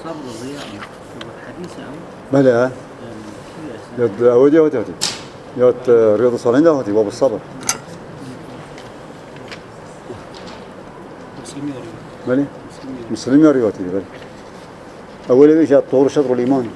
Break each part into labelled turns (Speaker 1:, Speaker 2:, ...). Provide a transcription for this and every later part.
Speaker 1: صبر ضياء حديث
Speaker 2: بلى يد أودي يد رياض الصالحين ده هاتي باب الصبر بلى مسلم يا رياضي بلى أول بيجي الطهور شطر الإيمان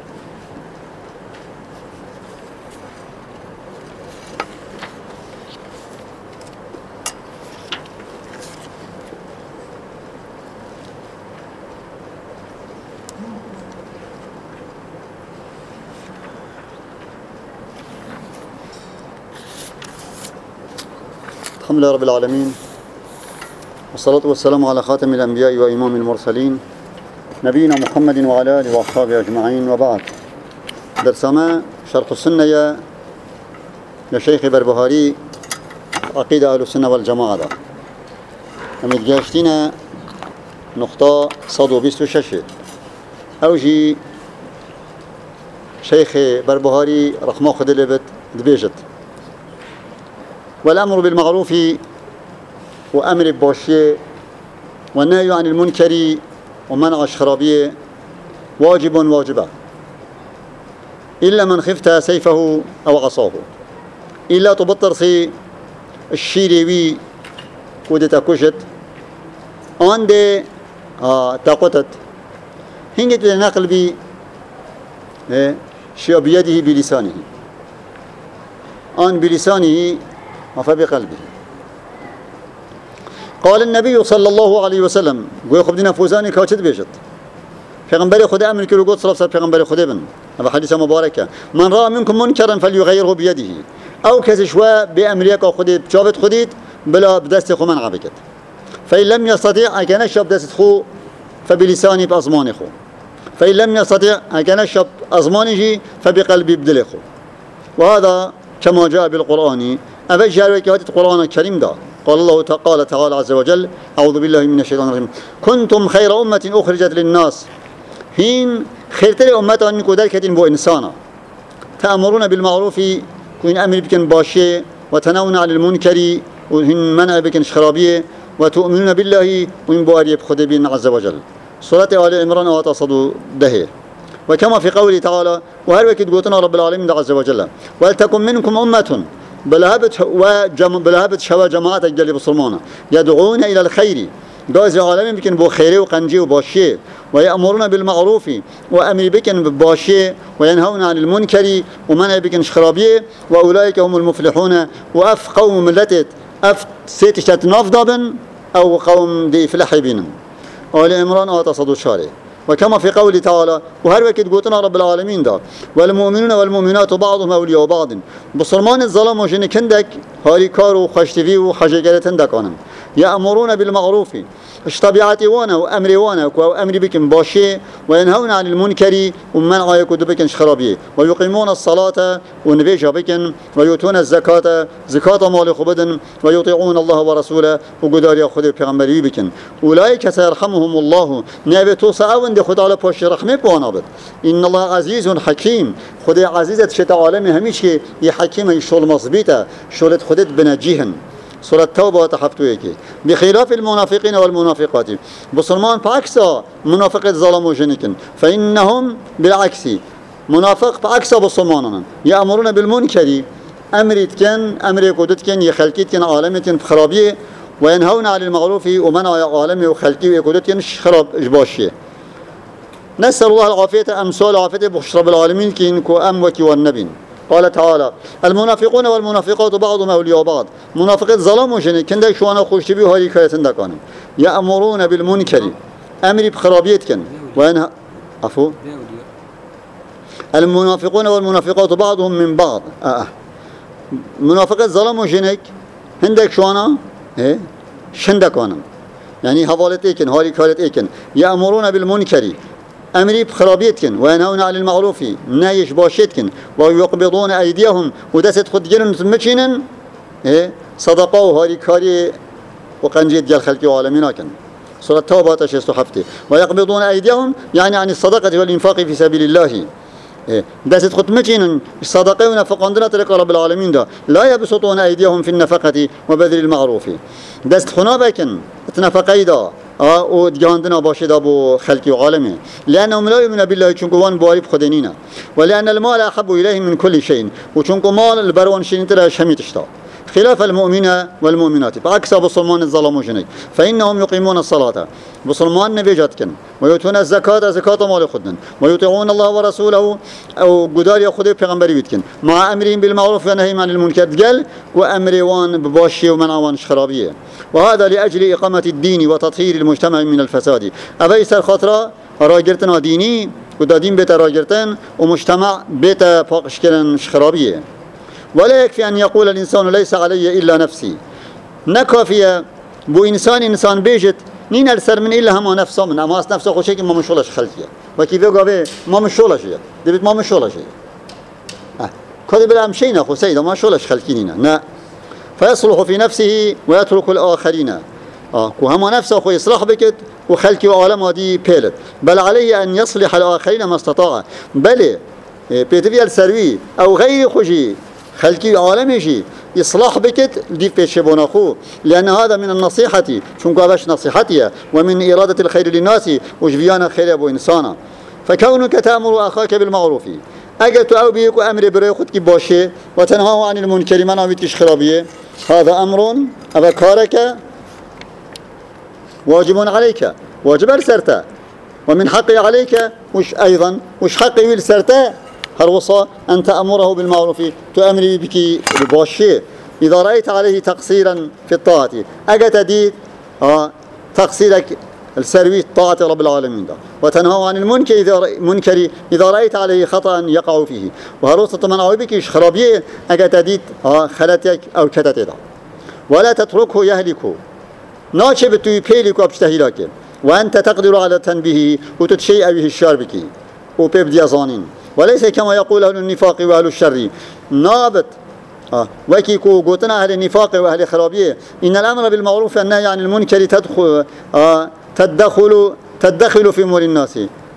Speaker 2: الحمد لله رب العالمين والصلاة والسلام على خاتم الأنبياء وإمام المرسلين نبينا محمد وعلى آله وأصحابه أجمعين وبعد درسنا شرح السنة يا شيخ بربهاري عقيدة أهل السنة والجماعة ده متجاشتنا نقطة صدو بيستو شاشة أوجي شيخ بربهاري رقم خد اللي بتبيجت والأمر بالمعروف وأمر بباشية والنهي عن المنكر ومنع الشرابية واجبة إلا من خفت سيفه أو عصاه إلا تبطر سي الشيريوي ودتا كشت عند تاقتت هنجت لنقل بي شيء بيده بلسانه بلسانه وفبقلبه قال النبي صلى الله عليه وسلم ويخب دينا فوزاني كاتد بيجت پیغمبر خدا امن كيلو قد صلى الله پیغمبر خدا بن هذا حديث مباركة من رأى منكم منكرا فليغيره بيده أو كزشوا بأمريكا خديت جابت خديت بلا بدست خو منع بكت فإن لم يستطيع أن يشرب دست خو فبلسانه بأزمان خو فإن لم يستطيع أن يشرب أزمانه فبقلبه بدل خو وهذا كما جاء بالقرآن أبجر وكاتب القرآن الكريم ده قال الله تعالى عز وجل أعوذ بالله من الشيطان الرجيم كنتم خير أمة أخرجت للناس حين خيرتر أمة أن يكون ذلك بو إنسانا تأمرون بالمعروف وإن أمر بكن باشي وتنون عن المنكر وإن منع بكن شخرابية وتؤمنون بالله وإن بواري بخدبين عز وجل سورة آل عمران وتصدوا ده وكما في قوله تعالى وهل وكد قوتنا رب العالمين عز وجل ولتكن منكم أمة بلهبت شوا جماعة الجلي بصرمانة يدعون إلى الخير قاز العالمين بكن بو خيري وقنجي وباشي ويأمرون بالمعروف وأمر بكن بباشي وينهون عن المنكر ومنع بكن شخرابيه وأولئك هم المفلحون وأف قوم ملتت أف سيتشت نفضبا أو قوم دي فلحبين آل عمران آتصدوا الشارع وكما في قوله تعالى وهر وكد قوتنا رب العالمين ده والمؤمنون والمؤمنات بعضهم أولياء بعض بصرمان الظلام وشين كندك هاري كارو خشتفي وخشجرتن دكانن يأمرون بالمعروف اشتبعاتي وانا وأمري وانا وأمري بكم باشي وينهون عن المنكر ومنع يكود بكن شخرابيه ويقيمون الصلاة ونبيشها بكن ويؤتون الزكاة زكاة مال خبدن ويطيعون الله ورسوله وقدار يأخذ بيغمبري بكن أولئك سيرحمهم الله نبتو سأون دي خد على باشي رحمه بوانابد إن الله عزيز حكيم خدي عزيزة شتى عالمي هميش يحكيم يشول مصبيته شولت خدت بنجيهن سورة التوبة وتحفتويكي بخلاف المنافقين والمنافقات بصرمان بعكس منافق الظلم وجنكن فإنهم بالعكس منافق بعكس بصرماننا يأمرون بالمنكر أمر يقودتكن يخلقيتكن عالمتكن بخرابية وينهون عن المعروف ومنع عالمي وخلقي ويقودتكن خراب إجباشية نسأل الله العافية أمثال العافية بشرب العالمين كينكو أموك والنبي قال تعالى المنافقون والمنافقات بعضهم أولياء بعض منافقات ظلم وشني كندك شو أنا خوش تبيه هاي كايتن دكانم يأمرون بالمنكر أمر بخرابيتكن وينها عفوا المنافقون والمنافقات بعضهم من بعض منافقات ظلم وشنيك هندك شو أنا شندكانم يعني حوالتيكن هاي كايتن يأمرون بالمنكر أمري بخرابيتكن وينهون عن المعروف نايش باشيتكن ويقبضون أيديهم ودست خد جنن متشينن صدقوا هاري كاري وقنجيت ديال خلقي وعالميناكن سورة التوبة تشيستو حفتي ويقبضون أيديهم يعني عن الصدقة والإنفاق في سبيل الله دست خد متشينن الصدقة ونفقاندنا تلك رب العالمين ده لا يبسطون أيديهم في النفقة وبذل المعروف دست خنابكن تنفقي ده ودجاندنا باشد أبو خلقي وعالمه لأنهم لا يؤمنون بالله چونكوان بواري بخدينينا ولأن المال أحب إليه من كل شيء وچونكو مال البروان شيء ترى شميت اشتا خلاف المؤمنين والمؤمنات بعكس بصلمان الظلم وجني فإنهم يقيمون الصلاة بصلمان نبيجاتكن ويؤتون الزكاة زكاة مال خدن ويطيعون الله ورسوله أو قدار يأخذ بيغمبري بيتكن مع أمرهم بالمعروف ونهيهم عن المنكر قال وأمروان بباشي ومنعوان خرابية وهذا لأجل إقامة الدين وتطهير المجتمع من الفساد أبيس الخطرة راجرتنا ديني ودادين بيت راجرتن ومجتمع بيت باقشكرن خرابية ولا يكفي أن يقول الإنسان ليس علي إلا نفسي نكافية بو إنسان بيجت نين السر من إلا هما نفسه من أماس نفسه خوشيك ما مشولش خلقية وكيف يقول ما مشولش دبت ما مشولش كذا بلا مشينا أخو سيدا ما مشولش خلقينينا نا فيصلح في نفسه ويترك الآخرين وهما نفسه أخو يصلح بكت وخلقي وعالم هذه بيلت بل عليه أن يصلح الآخرين ما استطاع بل بيتبيع السروي أو غير خوشي خلقي عالمي شيء إصلاح بكت ديف بيشبون أخوه لأن هذا من النصيحة شنكو هذاش نصيحتي ومن إرادة الخير للناس وجبيان خير أبو إنسانا فكونك تأمر أخاك بالمعروف أجت أو بيك أمر بريخت كباشي وتنهاه عن المنكر من عميتش خرابية هذا أمر أبكارك واجب عليك واجب السرتا ومن حقي عليك وش أيضا وش حقي بالسرتا هروصا أن تأمره بالمعروف تأمري بك بباشي إذا رأيت عليه تقصيرا في الطاعة أجت ديد تقصيرك السروي طاعة رب العالمين ده وتنهى عن المنكر إذا رأيت عليه خطأ يقع فيه وهروصا تمنعه بك خرابيه أجت ديد خلتك أو كتت ده ولا تتركه يهلكه ناشب تيبيلك وابشتهيلك وأنت تقدر على تنبيه وتتشيء به الشر بك وبيبدي ظانين وليس كما يقول أهل النفاق وأهل الشر نابت وكيكو قوتنا أهل النفاق وأهل خرابيه إن الأمر بالمعروف والنهي عن المنكر تدخل في أمور الناس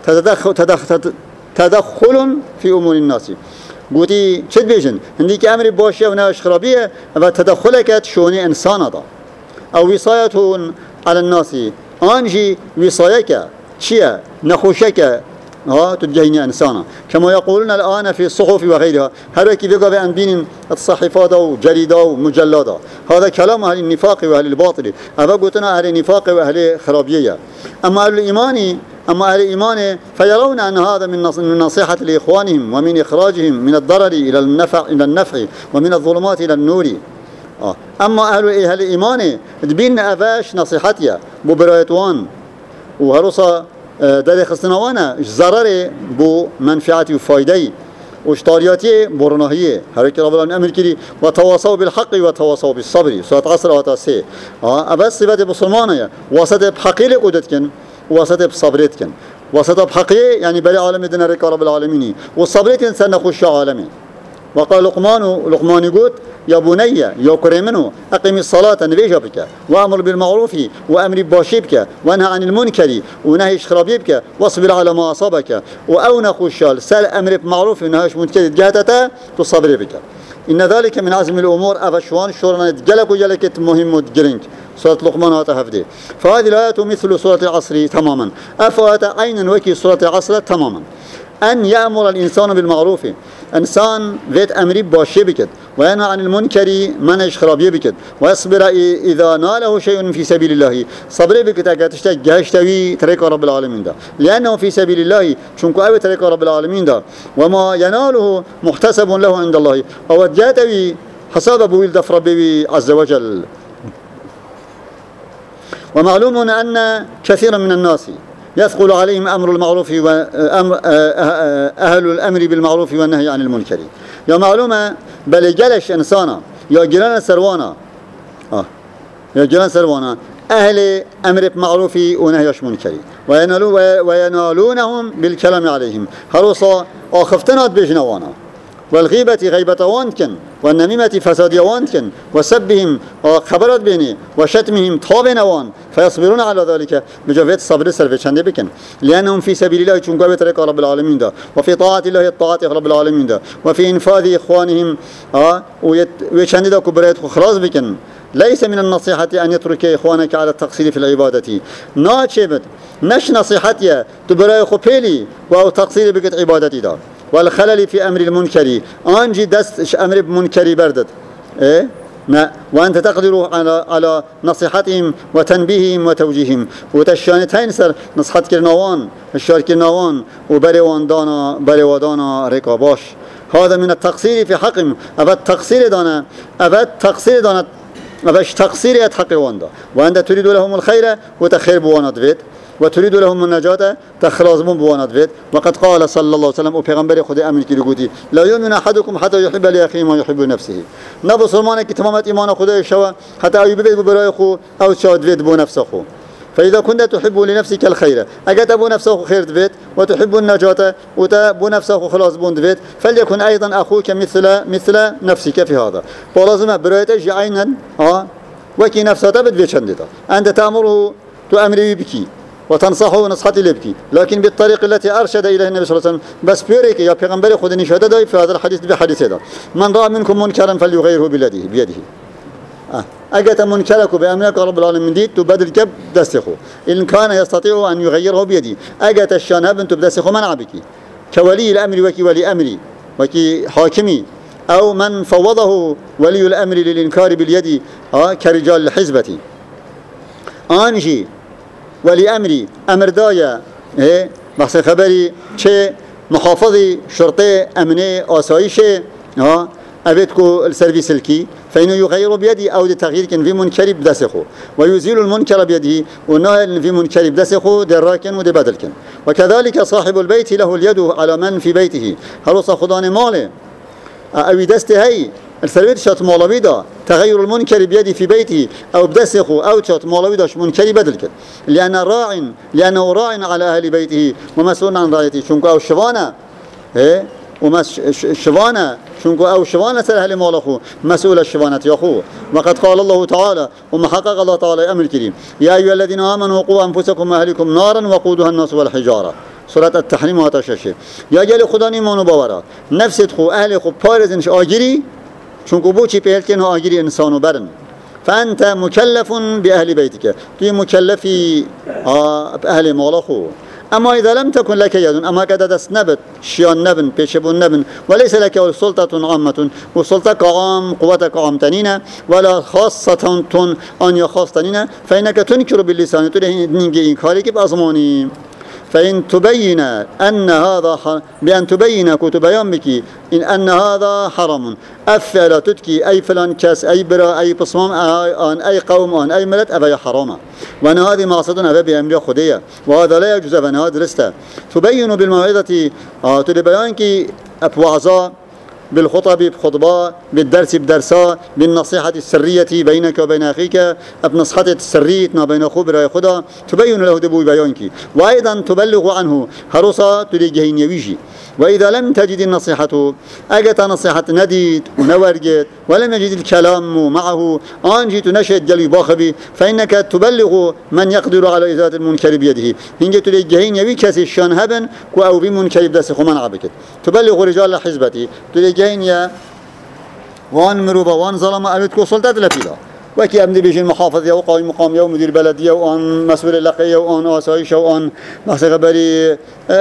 Speaker 2: تدخل في أمور الناس قوتي شد بيجن عندك أمر باشي ونهي خرابيه فتدخلك شوني إنسان هذا أو وصايته على الناس أنجي وصايك شيء نخوشك تجهني إنسانا كما يقولون الآن في الصحف وغيرها هذا كيف يقول بأن بين الصحيفات وجريدة ومجلات هذا كلام أهل النفاق وأهل الباطل أبا قلتنا أهل النفاق وأهل خرابية أما أهل الإيمان فيرون أن هذا من نصيحة لإخوانهم ومن إخراجهم من الضرر إلى النفع ومن الظلمات إلى النور أما أهل الإيمان تبين أفاش نصيحتها ببرايتوان وهرصا در خستنوانا ضرر بو منفعتي وفايدة واشتارياتي برناهية هرك رب العالمين أمر كري وتواصوا بالحق وتواصوا بالصبر سورة عصر وتاسي أبس صفات بسلمانية وسط بحقيل قدتكن وسط بصبرتكن وسط بحقي يعني بلي عالم دنا رك رب العالمين والصبرتكن سنخش عالمي وقال لقمان يقول يا بني يا كريمنو أقم الصلاة نبيجا بك وأمر بالمعروف وأمر باشيبك وانهى عن المنكر ونهي خرابيبك واصبر على ما أصابك وأون خشال سال أمر بمعروف ونهيش منكر جهتك تصبر بك إن ذلك من عزم الأمور أفشوان شورنا جلك وجلكت مهم وتجرنك سورة لقمان هذه فهذه الآيات مثل سورة العصر تماما أفوات عينا وكي سورة العصر تماما أن يأمر الإنسان بالمعروف إنسان ذات أمر باشي بكت وينهى عن المنكر منش خرابيه بكت ويصبر إذا ناله شيء في سبيل الله صبر بكت أكتشتك جهشتوي تريك رب العالمين ده لأنه في سبيل الله شنكو أبي تريك رب العالمين ده وما يناله محتسب له عند الله أو جاتوي حساب بويل دفر ربي عز وجل ومعلوم أن كثيرا من الناس يثقل عليهم أمر المعروف أهل الأمر بالمعروف والنهي عن المنكر يا معلومة بل جلش إنسانا يا جيران سروانا يا جيران سروانا أهل أمر معروف ونهي عن منكر وينالونهم بالكلام عليهم هروصا أخفتنات بجنوانا والغيبة غيبة وانكن والنميمة فساد وانكن وسبهم خبرات بيني وشتمهم طابن وان فيصبرون على ذلك بجوفيت الصبر سلف چنده بكن لأنهم في سبيل الله چونكو بطريق رب العالمين ده وفي طاعة الله الطاعة رب العالمين ده وفي إنفاذ إخوانهم وچنده ده كبريت خلاص بكن ليس من النصيحة أن يترك إخوانك على التقصير في العبادة ناچبت نش نصيحتي تبرای خو پیلی و او تقصیر بکت عبادتی دا والخلل في أمر المنكر آنجي دست أمر منكر بردت إيه؟ وأنت تقدر على نصيحتهم وتنبيههم وتوجيههم وتشانتين سر نصحت كرناوان الشار كرناوان وبريوان دانا رقاباش هذا من التقصير في حقهم أبد تقصير دانا أبش تقصير حق واندا وأنت تريد لهم الخير وتخير بوانات فيت وتريد لهم النجاة تخلاص بوانات فيت وقد قال صلى الله عليه وسلم وبيغمبر خد أمن كي لقوتي لا يؤمن أحدكم حتى يحب لأخيه ما يحب نفسه نبو سلمانك تمامت إيمان خدا شوا حتى أيوب بيت براي خو أو شاد فيت بو نفسه خو فإذا كنت تحب لنفسك الخير أجت أبو نفسه خير فيت وتحب النجاة وتبو نفسه خلاص بوند فيت فليكن أيضا أخوك مثل نفسك في هذا ولازم برايت جعينا وكي نفسه تبد في شندتا أنت تأمره تأمره بك وتنصحه نصحتي لبكي لكن بالطريقة التي أرشد إليها النبي صلى الله عليه وسلم بس بيريك يا پیغمبر خود نشهد داي في هذا الحديث بحديث هذا من رأى منكم منكرا فليغيره بيده أجت منكرك بأمرك رب العالمين دي تبدل كب دستخو إن كان يستطيع أن يغيره بيده أجت الشانب أن تبدسخو منع بك كولي الأمر وكي ولي أمري وكي حاكمي أو من فوضه ولي الأمر للإنكار باليد كرجال الحزبة آنجي ولي أمري أمر دايا بحث خبري چه محافظي شرطي أمني آسايشي أبيتكو السيرفيس الكي فإنه يغير بيده أو لتغيير كان في منكر بدسخه ويزيل المنكر بيده والنهي في منكر بدسخه دراكن ودبدلكن وكذلك صاحب البيت له اليد على من في بيته هل صخدان ماله أو دسته هي السربيت شات مالوي دا تغير المنكر بيده في بيته أو بدسخه أو شات مالوي داش منكر بدلكن لأنه راع على أهل بيته ومسؤول عن رعيته شنكو أو شوانه شوانه شنكو أو شوانه سهل مالخو مسؤول الشوانة يخو وقد قال الله تعالى ومحقق الله تعالى أمر الكريم يا أيها الذين آمنوا قوا أنفسكم وأهلكم نارا وقودها الناس والحجارة سورة التحريم واتششه يا جل خدا ایمان باورا نفست خو اهل خو پارزنش آگیری چونکو بوچی پهلکن و آگیری انسانو برن فأنت مكلف بأهل بيتك في مكلفي أهل مالخو أما إذا لم تكن لك يد أما قد دست نبت شيان نبن بيشبون نبن وليس لك سلطة عامة وسلطة عام قوتك عام تنين ولا خاصة أن يخاص تنين فإنك تنكر باللسان تريه نيجي إنكارك بأزماني فإن تبين أن هذا بأن تبين كتبيان بك أن هذا حرام أفعل تتكي أي فلان كاس أي برا أي بصمام أن أي قوم أن أي ملت أبي حرام وأن هذه معصية أبي بأمر خدية وهذا لا يجوز أن هذا رسته تبين بالموعظة تبيانك أبوعظا بالخطب بخطبة بالدرس بدرسا بالنصيحة السرية بينك وبين أخيك بنصحة السرية ما بين أخوه برأي خدا تبين له دبو بيانك وأيضا تبلغ عنه هرصا تلقين يويجي وإذا لم تجد النصيحة أجت نصيحة نديد ونورجت ولم يجد الكلام معه أنجي تنشد جلي باخبي فإنك تبلغ من يقدر على إزالة المنكر بيده هنجي تلقين يوي كسي الشان هبن أو بمنكر بدسخ من عبكت تبلغ رجال حزبتي تلقين يا وان مروبا وان ظلم أبدكو سلطة لفيلا وكي أمني بيجي المحافظ يا وقاوي مقام يا ومدير بلدية وان مسؤول اللقية وان آسايش وان بحث خبري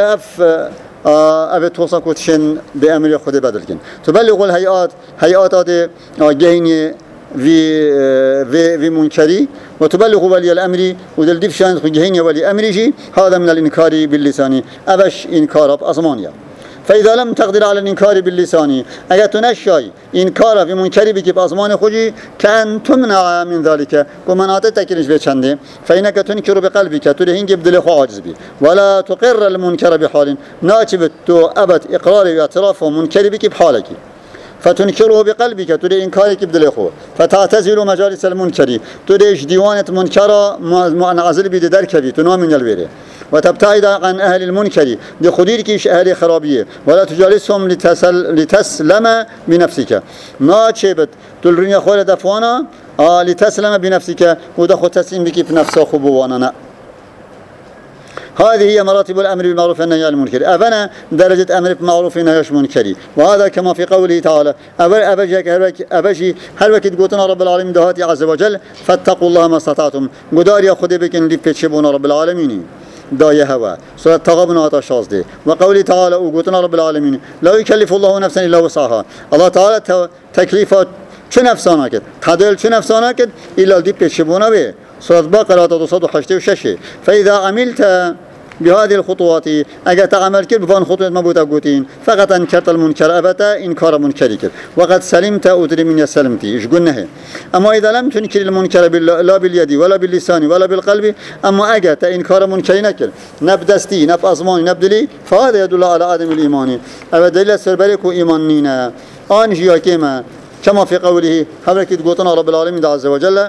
Speaker 2: أبد توصل كوتشن بأمر خود بدلكن تبلغ الهيئات هذه جهني في منكري وتبلغ ولي الأمر ودل دفشان جهني ولي أمره هذا من الإنكار باللسان أبش إنكار بأزمانيا فإذا لم تقدر على الإنكار باللسان أجا تنشي إنكار في منكر بك بأزمان خجي كأن تمنع من ذلك ومناطق تكرش بيشنده فإنك تنكر بقلبك تريهن جبدل خو عاجز بي ولا تقر المنكر بحال ناتبت أبد إقرار واعتراف منكر بك بحالك فتنكره بقلبك تري إنكارك بدلخو فتعتزل مجالس المنكر تريش ديوانة منكرة منعزل بدرك بي تنام من الويره وتبتعد عن أهل المنكر لخديرك أهل خرابية ولا تجالسهم لتسلم بنفسك ما تشبت تلرين أخوال دفوانا لتسلم بنفسك ودخل تسلم بك بنفسك خبوانا هذه هي مراتب الأمر بالمعروف والنهي عن المنكر. أبنا درجة أمر بالمعروف والنهي عن المنكر. وهذا كما في قوله تعالى أبجي هل وكد قوتنا رب العالمين دهاتي عز وجل فاتقوا الله ما استطعتم قدار يا خدي بكن اللي بتشبون رب العالمين داية هوا سورة تغابن آتا 16 وقوله تعالى وقوتنا رب العالمين لا يكلف الله نفسا إلا وسعها. الله تعالى تكليفات چه نفسانا كد تدل چه نفسانا كد إلا اللي بتشبونه به سورة بقرة 286. فإذا عملت بهذه الخطوات اگر تعمل کرد بفان خطوات ما بوده گوتین فقط انکرت المنکر ابتا انکار منکری کرد وقد سلمت ادري من سلمتي ايش قلنا. اما اذا لم تنكر المنكر لا باليد ولا باللسان ولا بالقلب اما اگر انکار منکری نکرد نب دستی نب ازمانی نب دلی فهذا يدل على عدم الايمان. او دلیل سربری کو ایمان نینه آن جیا کما كما في قوله حضرت قوتنا رب العالمين عز وجل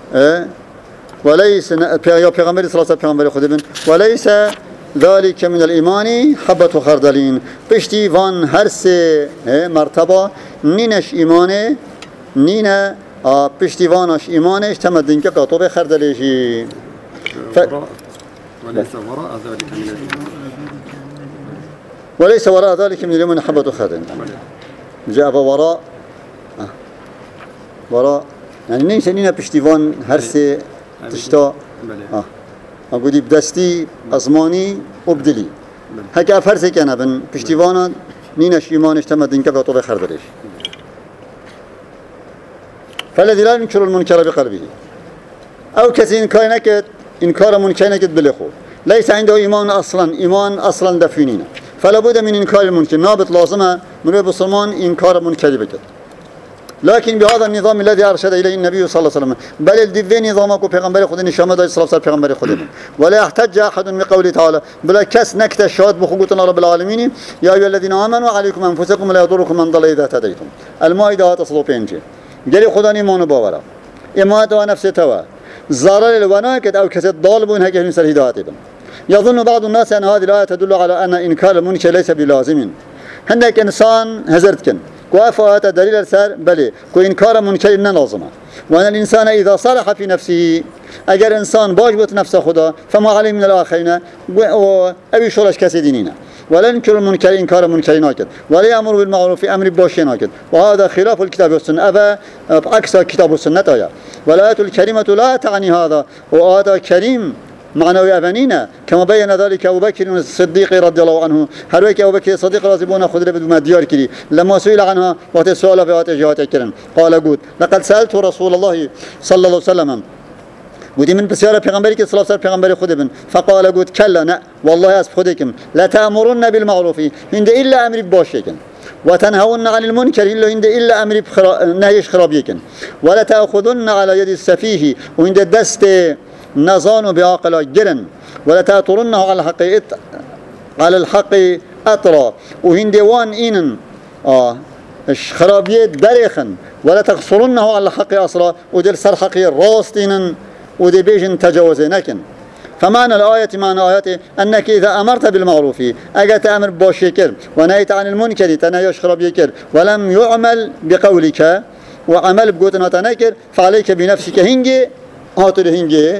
Speaker 2: وليس يا پیغمبر صلى الله عليه وسلم خود وليس ذلك من الإيمان حبة خردلين پشتی وان هر سه مرتبه نینش ایمانه نینه پشتی وانش ایمانش تمدن که قطوب خردلیشی وليس وراء ذلك من الإيمان حبة خردل. جاء وراء يعني نيش نينا پشتی وان هر سه تشتا اگودی بدستی ازمانی ابدلی هک افرز کنه بن پشتیوانا نینش ایمانش تمدن که قطوب خردلش. فالذي لا ينكر المنكر بقلبه او کسی انکار منکر نکد بلخو ليس عنده ایمان اصلا دفینینه فلا بد من انکار المنکر. نابط لازمه من بسلمان انکار منکری بکد لكن بهذا النظام الذي أرشد إليه النبي صلى الله عليه وسلم بل الدفين نظامك پیغمبر خود نشامه داد صلى الله عليه وسلم پیغمبر خود ولا يحتج أحد بقوله تعالى بلا كس نكت الشهاد بخوتنا رب العالمين يا أيها الذين آمنوا عليكم أنفسكم لا يضركم من ضل إذا اهتديتم. المائدة تصلو بينجي جري خدا ایمان باورا ایمان تو نفس تو ضرر الونا كد أو كسد ضال بون هكذا من هداية يظن بعض الناس أن هذه الآية تدل على أن إنكار المنكر ليس بلازم. هندك إنسان هزرت كن وافات دليل السر بله كو إنكار منكر لازمه وأن الإنسان إذا صلح في نفسه أجر إنسان باجبت نفسه خدا فما عليه من الآخرين أبي شورش كسي دينينا ولا ينكر المنكر إنكار منكر ناكد ولا يأمر بالمعروف أمر باشي ناكد وهذا خلاف الكتاب والسنة أبا عكس كتاب والسنة آية. والآية الكريمة لا تعني هذا وهذا كريم معنوي أبنينا كما بين ذلك أبو بكر الصديق رضي الله عنه. هرويك أبو بكر الصديق رازبون خذ لبد ما ديار كري لما سئل عنها وقت السؤال في وقت جهات كرن قال قلت لقد سألت رسول الله صلى الله عليه وسلم ودي من بسيارة پیغمبری که صلی الله علیه و پیغمبر خود بن فقال قلت كلا لا والله اسب خودكم لا تأمرن بالمعروف عند إلا أمر باشيكن وتنهون عن المنكر إلا أمر نهيش خرابيكن ولا تأخذن على يد السفيه وعند الدست نظان بعقل جرن ولا تأطرنه على الحق أطرا وهند وان إنن خرابيت بريخن ولا تقصرنه على الحق أصرا ودل سرحقي راستين ودي بيجن تجاوزينكن. فمعنى الآية معنى آياته أنك إذا أمرت بالمعروف أجت أمر باشيكر ونهيت عن المنكر تنهيش خرابيكر ولم يعمل بقولك وعمل بقوتنا تنكر فعليك بنفسك هنجي هاتل هنجي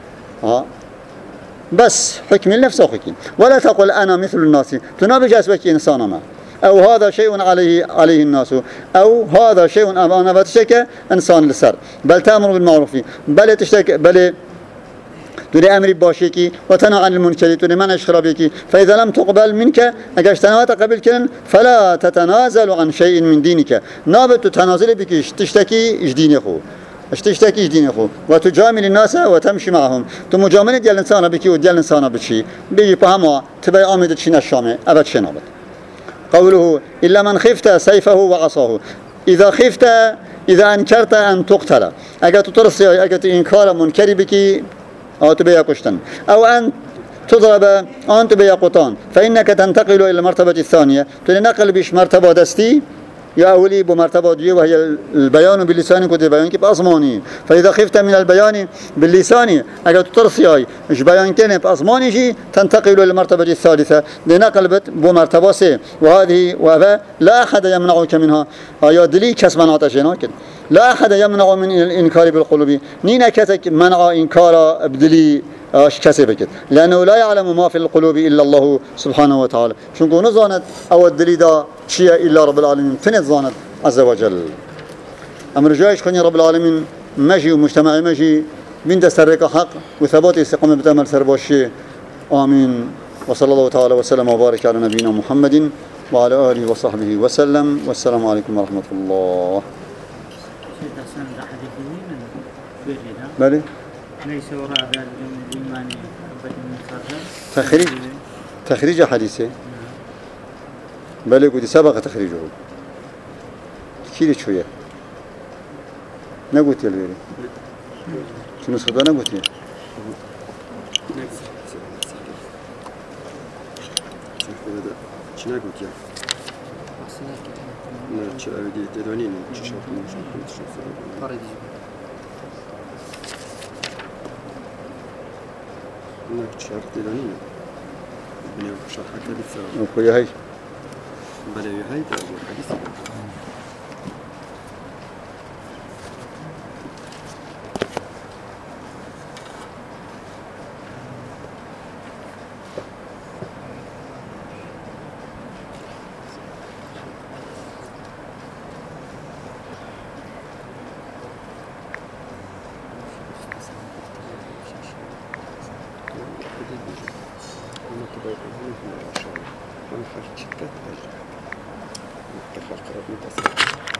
Speaker 2: بس حكم النفس وحكم ولا تقل أنا مثل الناس تنابج أسبك إنسانا ما أو هذا شيء عليه الناس أو هذا شيء أنا بتشتكى إنسان للسر بل تأمر بالمعروف بل تشتكى بل تري أمر باشيكي وتنهى عن المنكر تري منع خرابيكي فإذا لم تقبل منك أجشتناوات قبل كن فلا تتنازل عن شيء من دينك نابت تتنازل بك تشتكي دينك تشتكي دينه وتجامل الناس وتمشي معهم تمجامله ديال الانسان بكي وديال الانسان بشي بيجي فهموا تبي عامد تشين الشامه ابد شنابت. قوله الا من خفت سيفه وعصاه اذا انكرت ان تقتل اجا ترسي اجا انكار منكر بكي او تبي يقشتن او ان تضرب ان تبي قطان فانك تنتقل الى المرتبه الثانيه تنقل بش مرتبه دستي يا أولي بمرتبة دي وهي البيان باللسان كده بيان كيف أزماني فإذا خفت من البيان باللسان أجد ترسياي إيش بيان كان بأزماني شيء تنتقل إلى المرتبة الثالثة لنقلبت بمرتبة سي وهذه وهذا لا أحد يمنعك منها يا دلي كسبنا عطشناك لا أحد يمنع من الإنكار بالقلوب نينا كتك منع إنكار بدلي كسي بكت لأنه لا يعلم ما في القلوب إلا الله سبحانه وتعالى شنكو نظانت أو الدليل شيء إلا رب العالمين فنت ظانت عز وجل أمر جايش خني رب العالمين مجي ومجتمع مجي من تسرق حق وثبات استقامة بتأمل سرباشي آمين وصلى الله تعالى وسلم وبارك على نبينا محمد وعلى آله وصحبه وسلم والسلام عليكم ورحمة الله. بلي
Speaker 1: ليس وراء ذلك الإيمان أبدا من
Speaker 2: تخريج حديثه بلي قد سبق تخريجه كيري شوية نقول يا الويري شنو صدق نقول يا
Speaker 3: شنو قلت يا؟ لا شو أودي تدونين شو لا شرط تدونين بني شرح كذا السلام
Speaker 2: وخويا هاي
Speaker 3: بلا يهاي حديث